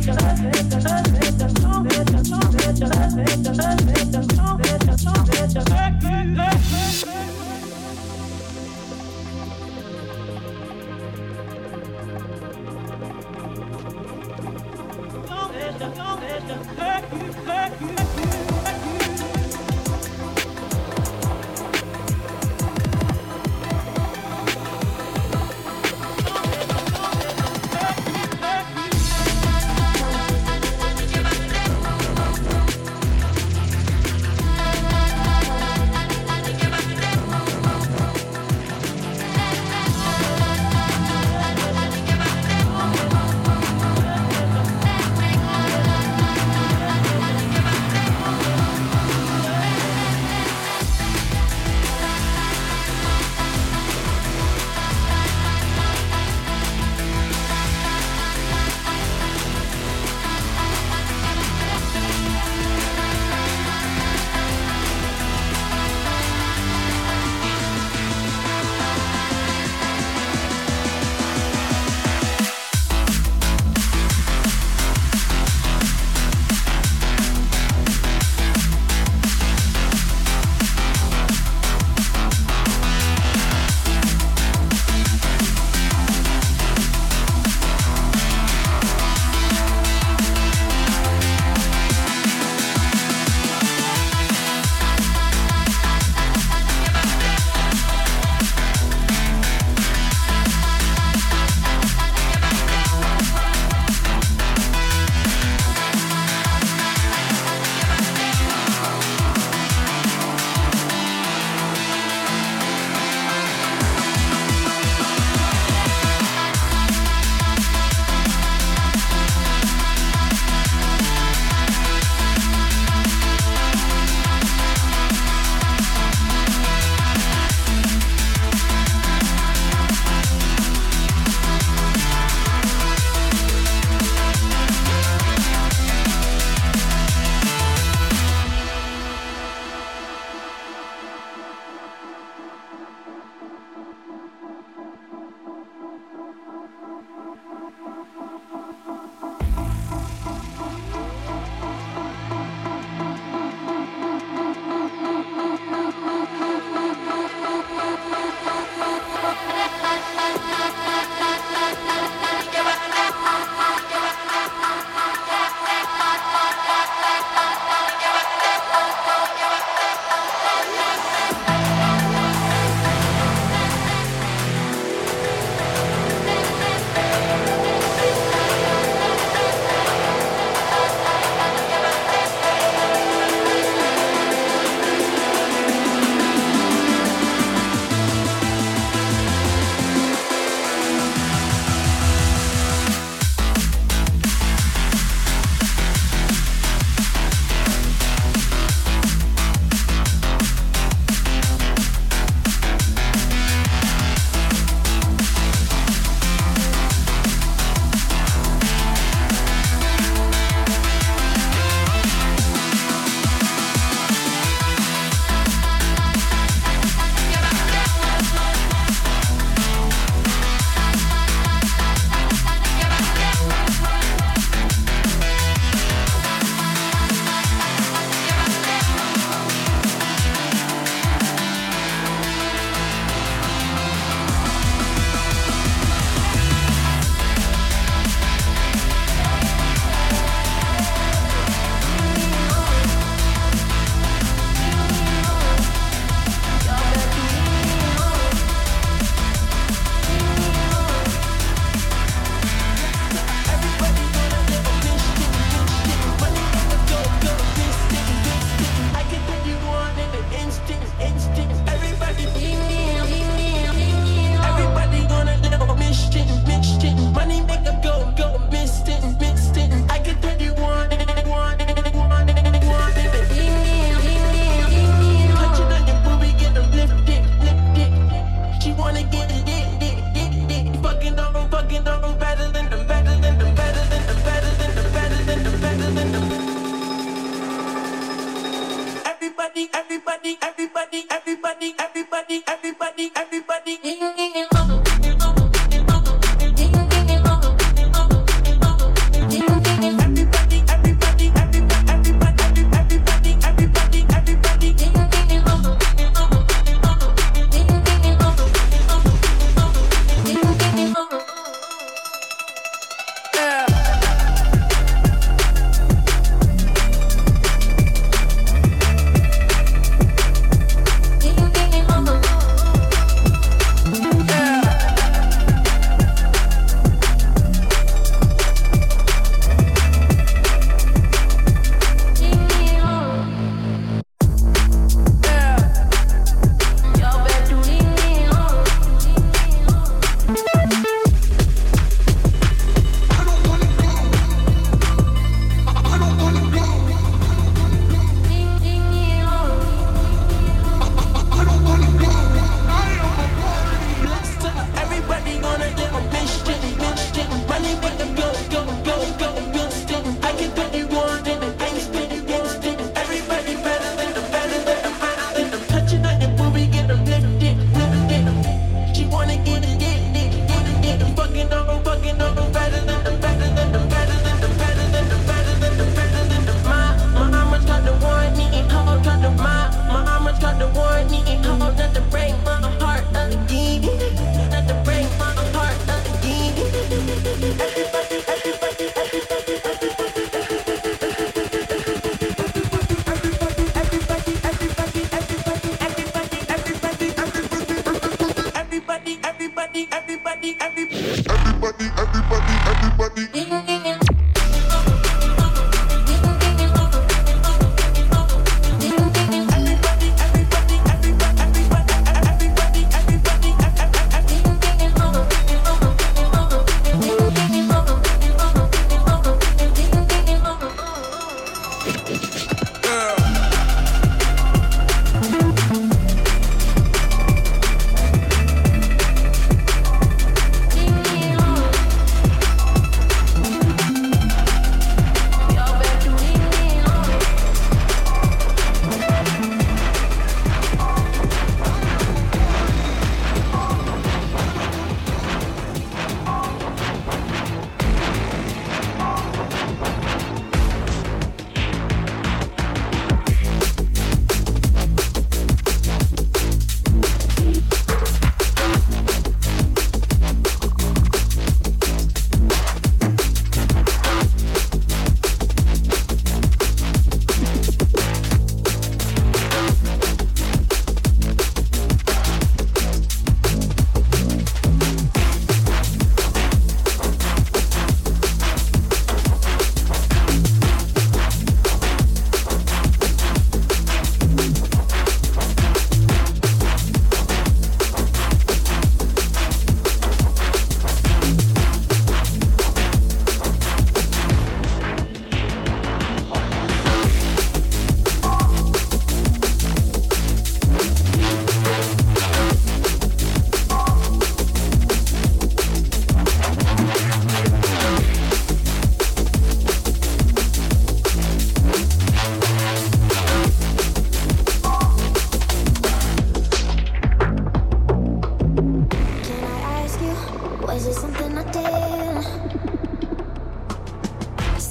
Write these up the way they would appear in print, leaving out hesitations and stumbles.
Everybody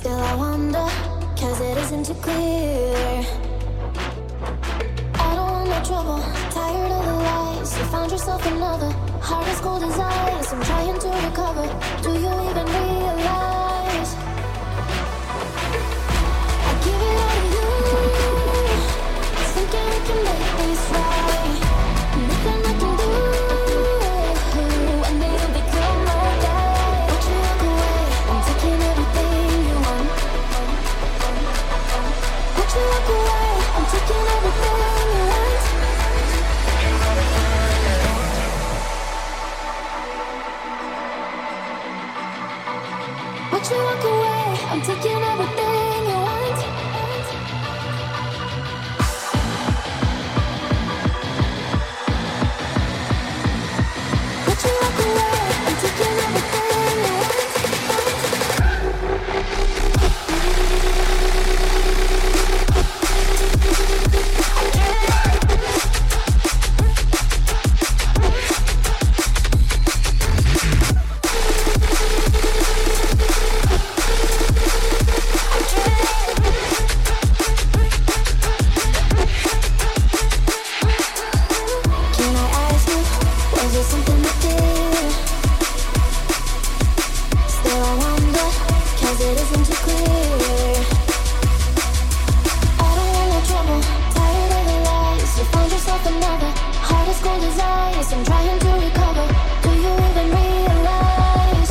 Still I wonder, cause it isn't too clear. I don't want no trouble, tired of the lies. You found yourself another, heart as cold as ice. I'm trying to recover, do you even realize? I give it all to you, thinking we can make this right. Nothing I can do, and then you'll become my guy. Watch me walk away, I'm taking everything you want. Watch me walk away, I'm taking everything you want. Watch me walk away, I'm taking everything you want. Watch me walk away, I'm taking everything you want. Can I ask you, was it something I did? Still I wonder, cause it isn't too clear. I don't want no trouble, tired of the lies. You found yourself another, heart as cold as ice. I'm trying to recover, do you even realize?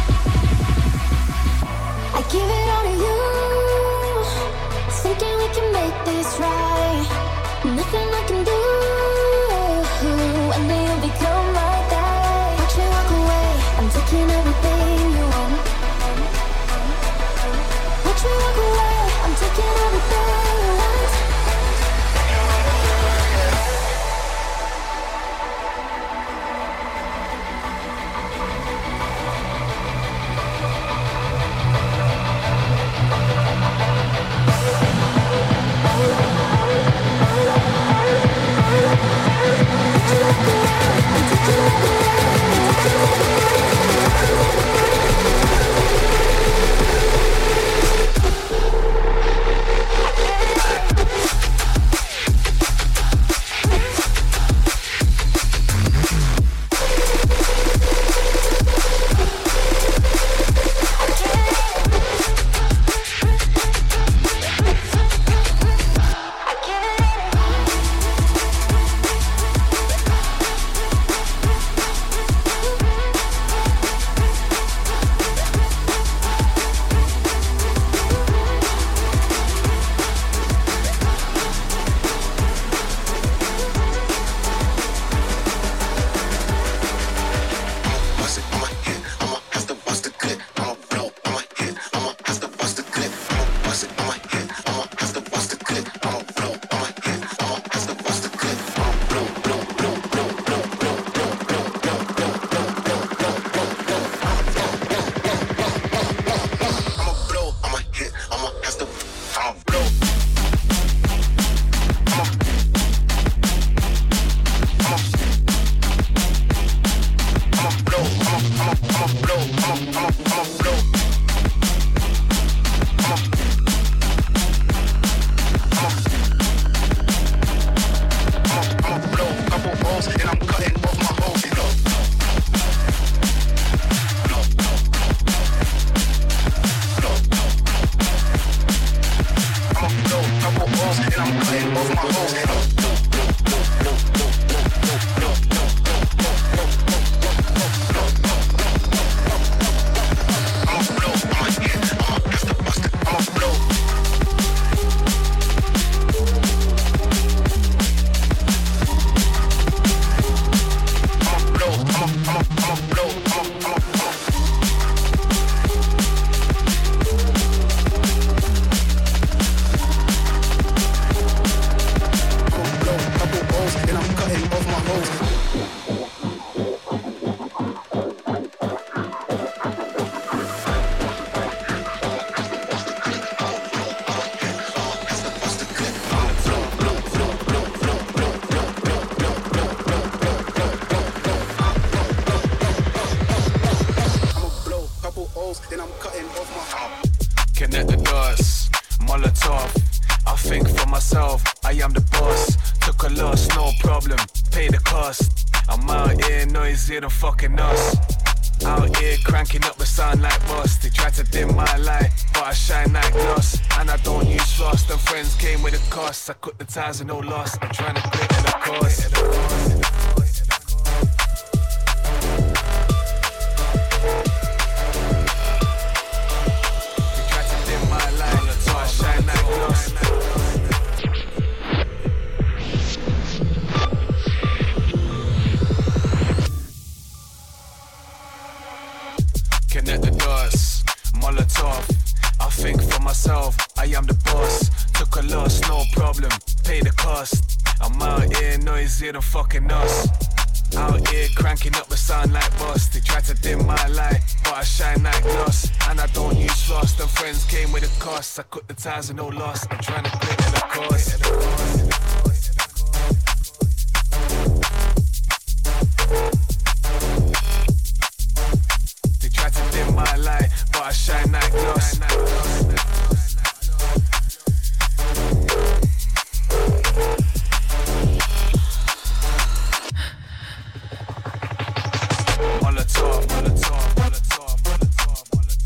I give it all to you, thinking we can make this right. Nothing I can do, and then you'll become my guy. Watch me walk away, I'm taking everything you want. Watch me walk away, I'm taking everything you want. Connect the dots, Molotov. I think for myself, I am the boss. Took a loss, no problem, pay the cost. I'm out here noisier than fucking us. Out here cranking up the sound like boss. They try to dim my light, but I shine like gloss. And I don't use frost, and friends came with a cost. I cut the ties and no loss, I'm trying to quit the course. They try to dim my light, but I shine like gloss. Connect the dots, Molotov. I think for myself, I am the boss. Took a loss, no problem, pay the cost. I'm out here noisier than fucking us. Out here cranking up the sound like boss. They try to dim my light, but I shine like gloss. And I don't use frost, and friends came with a cost. I cut the ties and no loss, I'm trying to quit the course. My light, but I shine like gloss. Molotov, Molotov, Molotov, Molotov,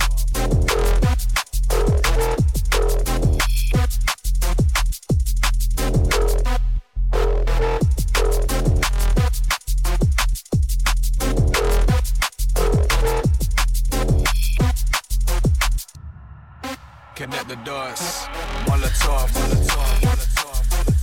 Connect the dots, Molotov, Molotov, Molotov,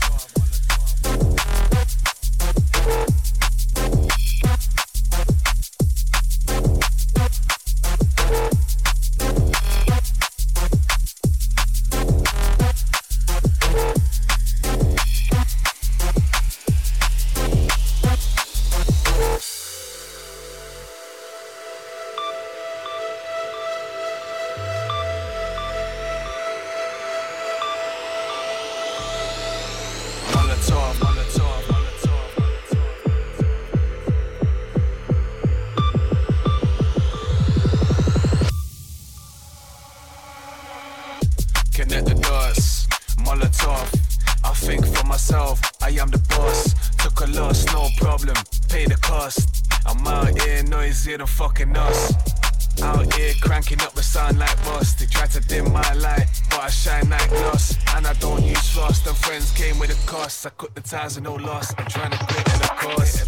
Connect the dots, Molotov. I think for myself, I am the boss. Took a loss, no problem, pay the cost. I'm out here noisier than fucking us. Out here cranking up the sound like boss. They try to dim my light, but I shine like gloss. And I don't use frost, and friends came with a cost. I cut the ties and no loss, I'm trying to quit the course.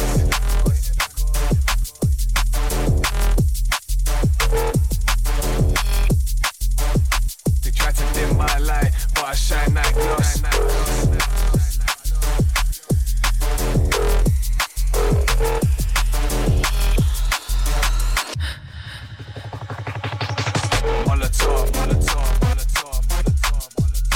They try to dim my light, but I shine like gloss. Molotov, Molotov, Molotov, Molotov,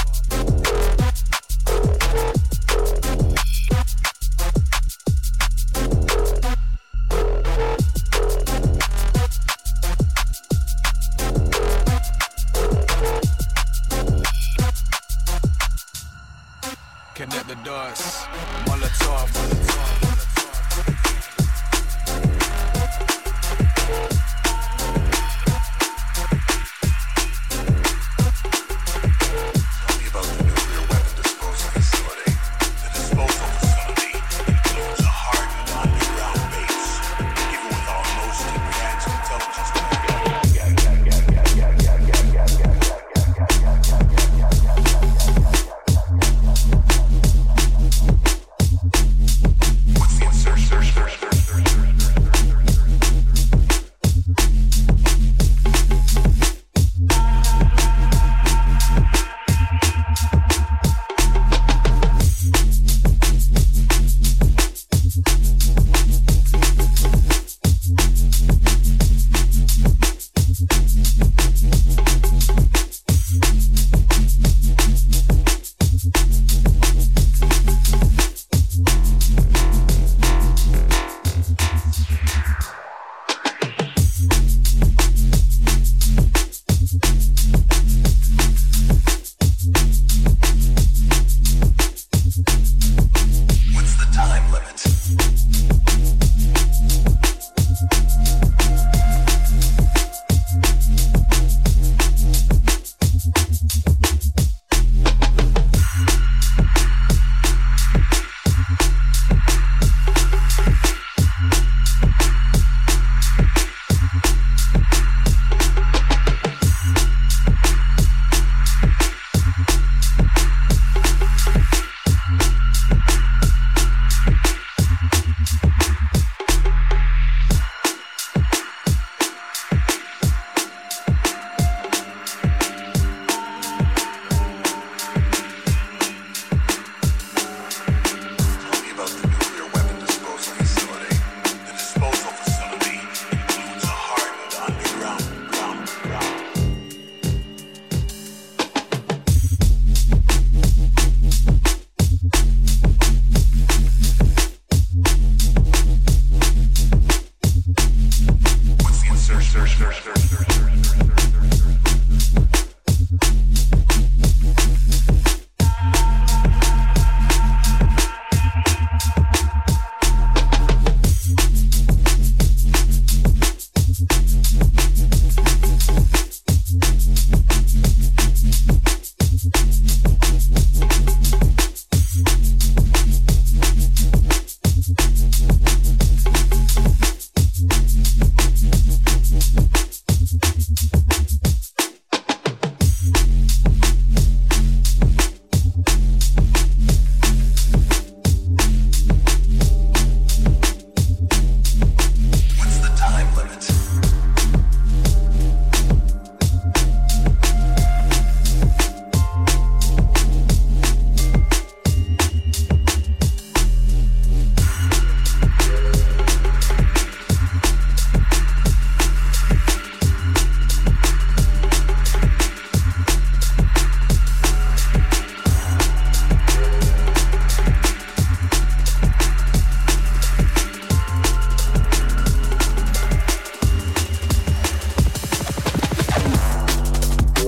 Connect the dots, Molotov, Molotov.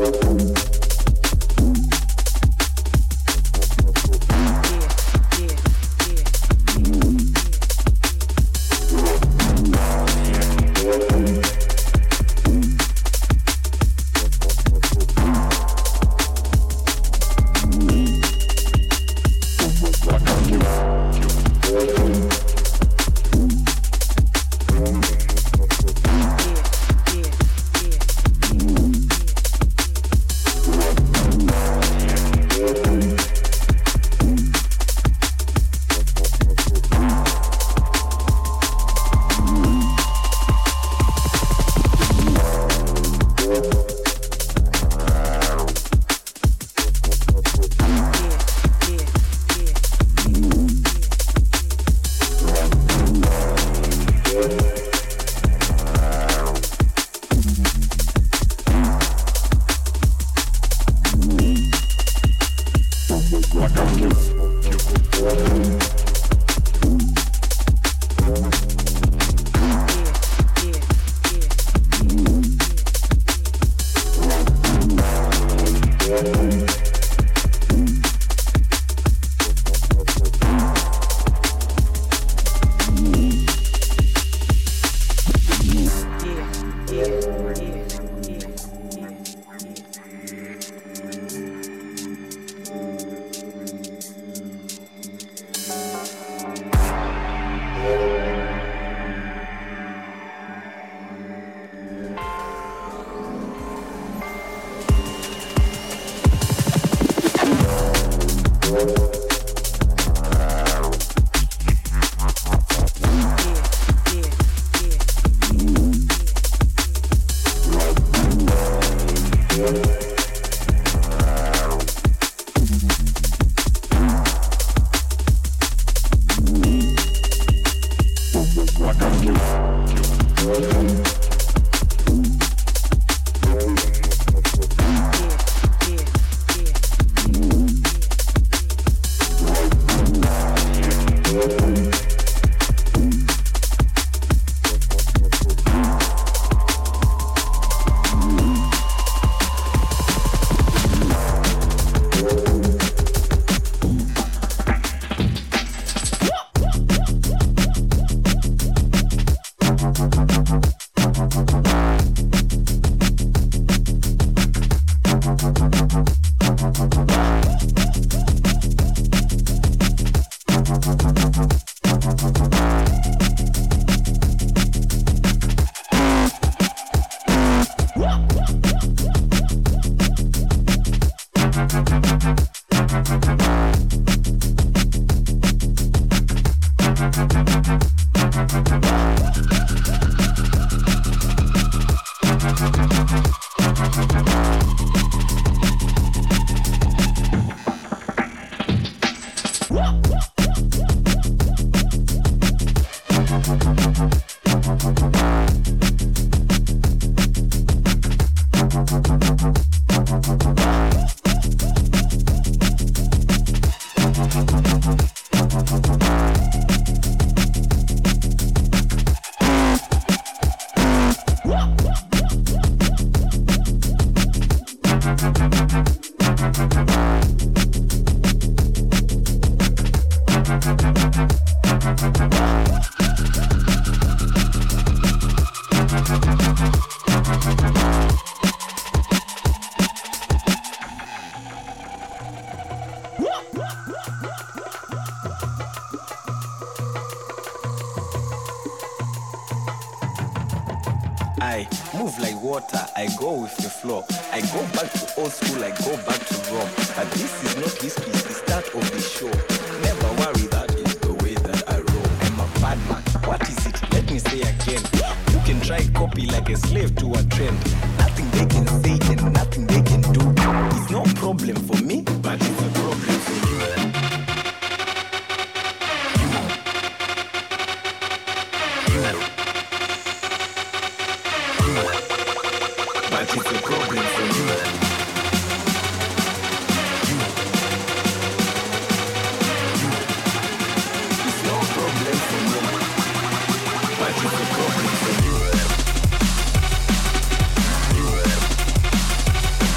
I move like water, I go with the flow. I go back to old school, I go back to Rome. But this is not history, it's the start of the show. Never worry, that is the way that I roll. I'm a bad man, what is it? Let me say again. You can try copy like a slave to a trend. Nothing they can say and nothing they can do. It's no problem for me, but it's a problem for you. But it's a problem for you. It's no problem for me. But it's a problem for you.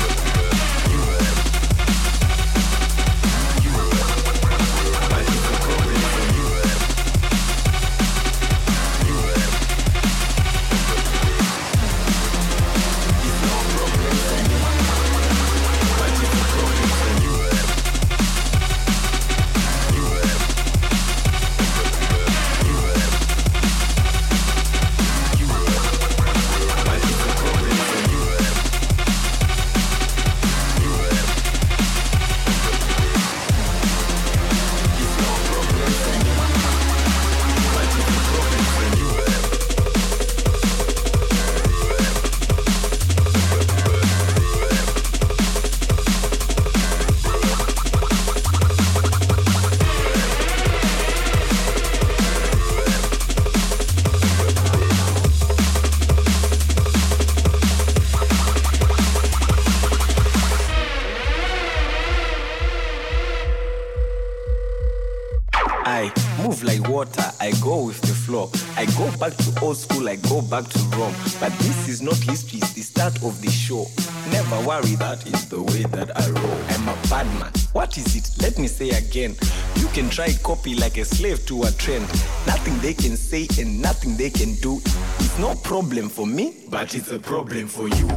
move like water, I go with the flow. I go back to old school, I go back to Rome. But this is not history, it's the start of the show. Never worry, that is the way that I roll. I'm a bad man. What is it? Let me say again. You can try copy like a slave to a trend. Nothing they can say and nothing they can do. It's no problem for me, but it's a problem for you.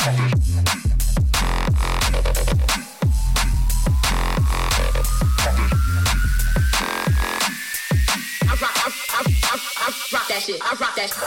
rock that shit. I rock that shit.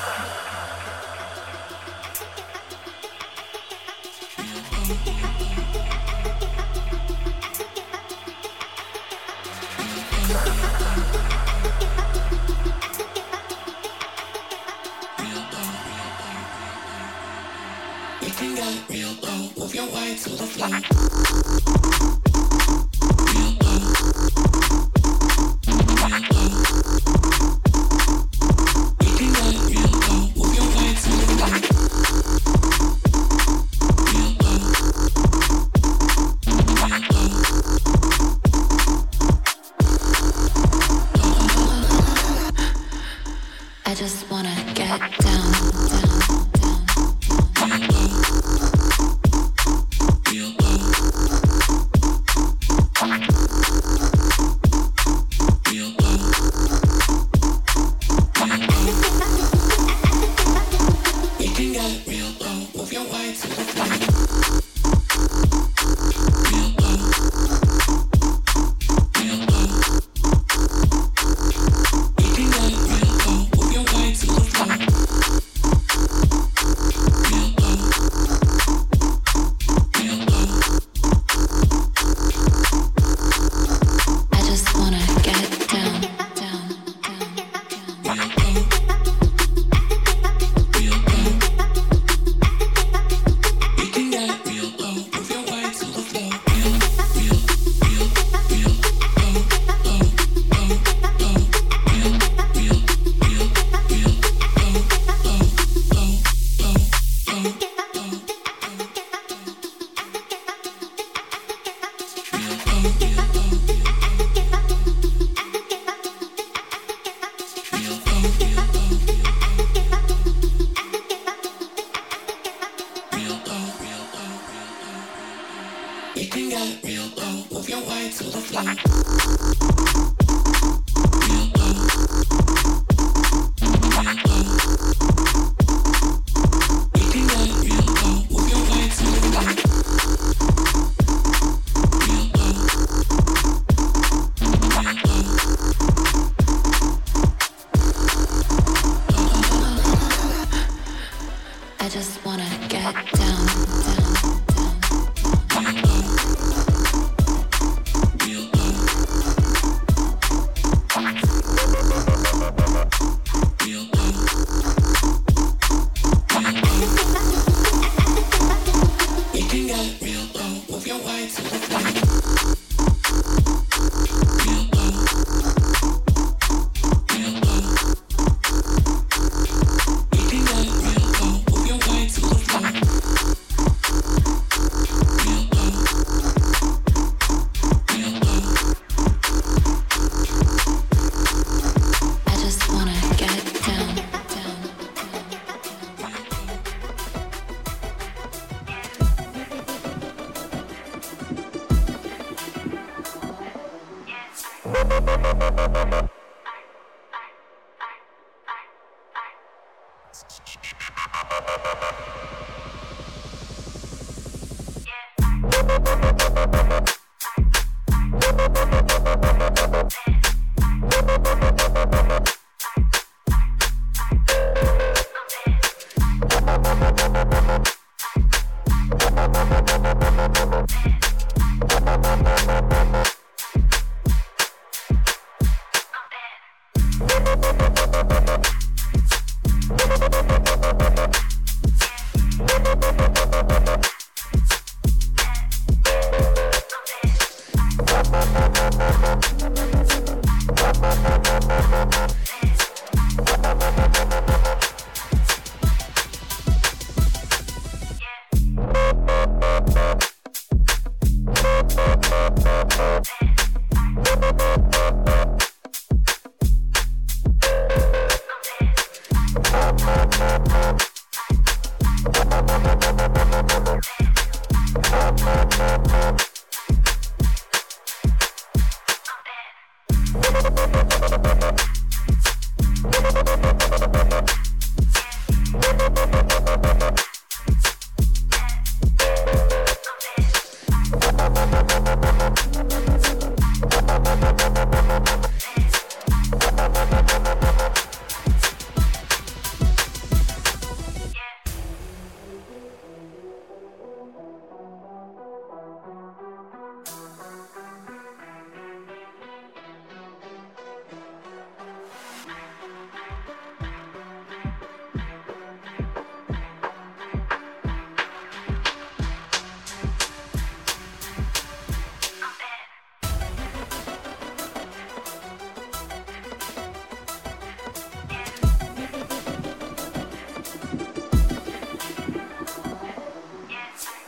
If you got real low, move your way to the floor.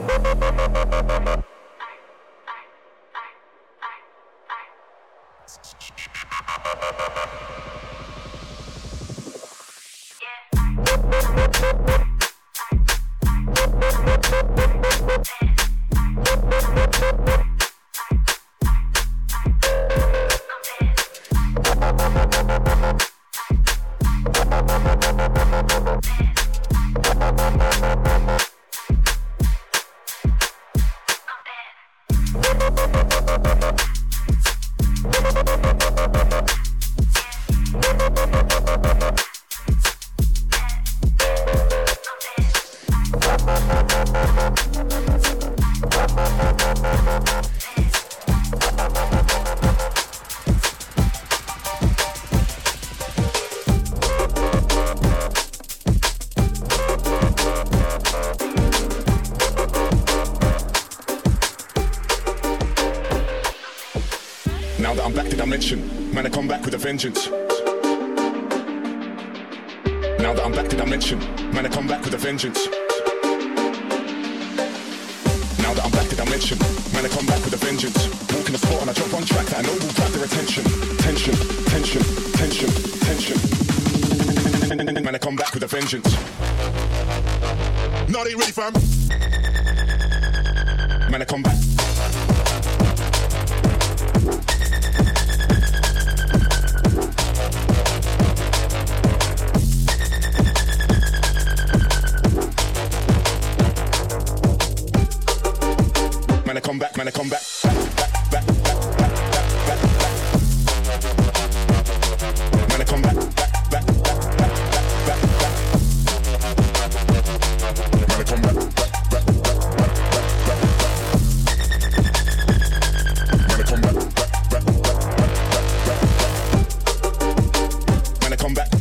Now that I'm back to dimension, man, I come back with a vengeance. Now that I'm back to dimension, man, I come back with a vengeance. Now that I'm back to dimension, man, I come back with a vengeance. Walk in the spot and I drop on track that I know will grab their attention. Tension, tension, tension, tension. Man, I come back with a vengeance. No, they ain't ready, fam. Man, I come back. Man, I come back, man, I come back. Back, back, back, back, back, back. Man, I come back, back, back, back, back, back, back. Man, I come back, back, back, back, back, back, back. Man, I come back, back, back, back, back, back, back. Man, I come back.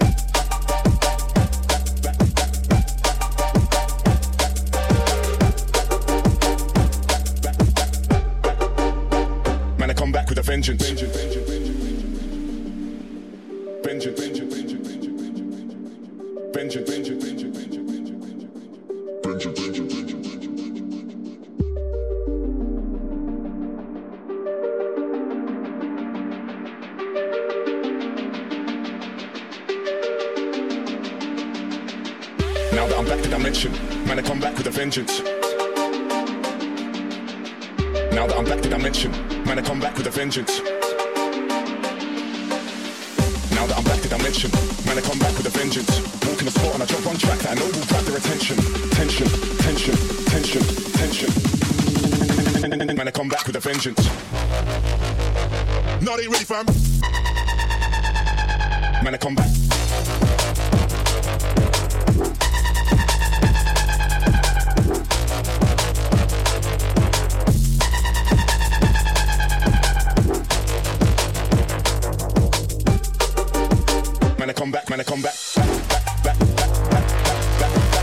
Man, I come back with a vengeance. Vengeance, vengeance, vengeance, vengeance, vengeance, vengeance, vengeance, vengeance, vengeance. Now that I'm back to dimension, man, I come back with a vengeance. Now that I'm back to dimension, man, I come back with a vengeance. Now that I'm back to dimension, man, I come back with a vengeance. Walk in the spot and I drop on track that I know will grab their attention. Tension, tension, tension, tension. Man, I come back with a vengeance. No, they ain't ready, fam. Man, I come back. Man, I come back, man, I come back. Back, back, back, back, back, back.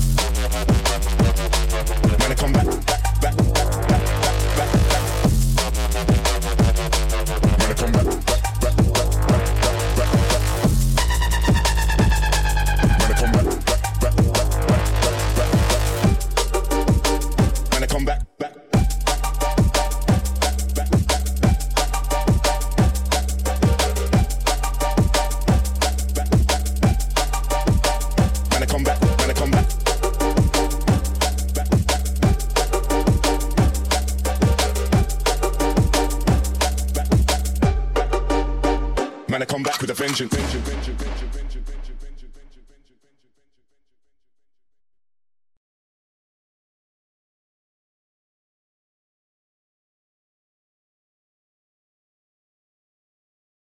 Man, I come back. Back, back, back, back, back, back. Man, I come back. Back, back, back, back, back, back, back. Man, I come back. Back, back, back, back, back, back. Man, I come back. Back. Man, I come back, man, I come back. Man, I come back with a vengeance. Vengeance, vengeance, vengeance, vengeance.